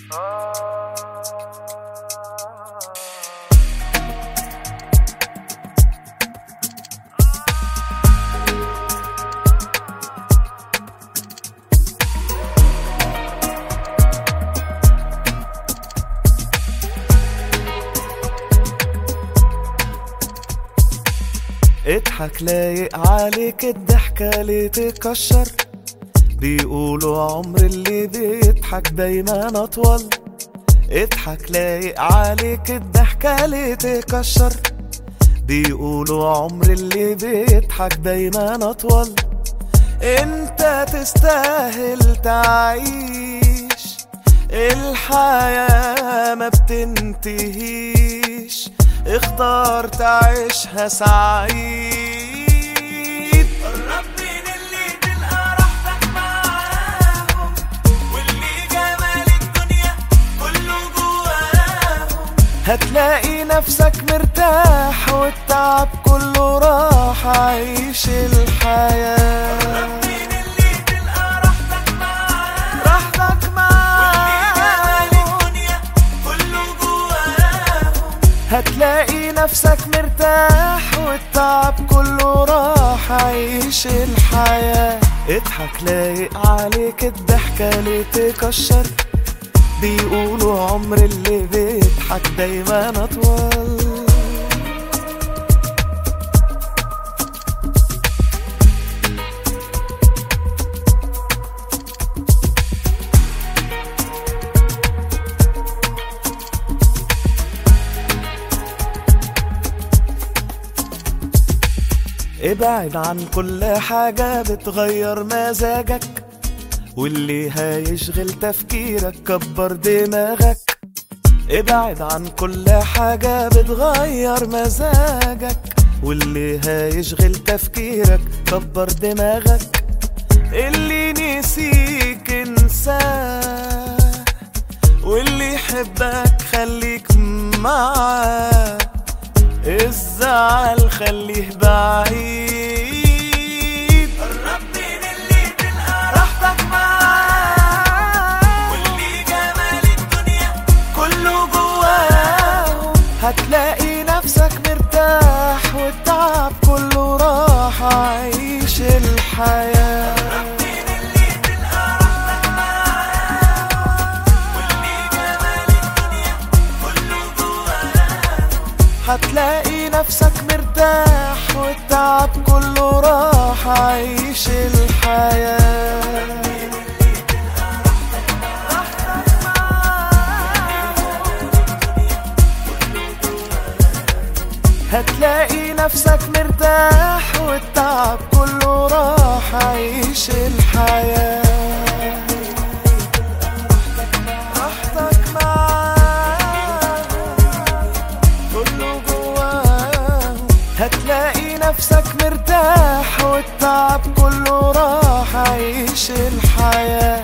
اضحك لايق عليك الضحكة ليه تكشر، بيقولوا عمر اللي بيضحك دايما اطول. اضحك لايق عليك الضحكة ليه تكشر، بيقولوا عمر اللي بيضحك دايما اطول. انت تستاهل تعيش، الحياة ما بتنتهيش، اختار تعيشها سعيد. قرب من اللي تلقى راحتك معاهم، واللي جمال الدنيا كله جواهم. هتلاقي نفسك مرتاح والتعب كله راح، عيش الحياة. قرب من اللي تلقى راحتك معاهم، راحتك واللي جمال الدنيا كله جواهم. هتلاقي نفسك مرتاح والتعب كله راح، عيش الحياة. اضحك لايق عليك الضحكة ليه تكشر، بيقولوا عمر اللي بيضحك دايما اطول. ابعد عن كل حاجة بتغير مزاجك، واللي هيشغل تفكيرك كبر دماغك. ابعد عن كل حاجة بتغير مزاجك، واللي هيشغل تفكيرك كبر دماغك. اللي نسيك انساه، واللي يحبك خليك معاه، الزعل خليه بعيد. قرب من اللي تلقى راحتك معاه، واللي جمال الدنيا كله جواهم. هتلاقي نفسك مرتاح والتعب كله راح، عيش الحياة. قرب من اللي تلقى راحتك معاهم، واللي جمال الدنيا كله جواهم. هتلاقي نفسك مرتاح والتعب كله راح، عيش الحياة. هتلاقي نفسك مرتاح والتعب كله راح، عيش الحياة. راحتك معاهم كله جواهم، هتلاقي نفسك مرتاح والتعب كله راح، عيش الحياة.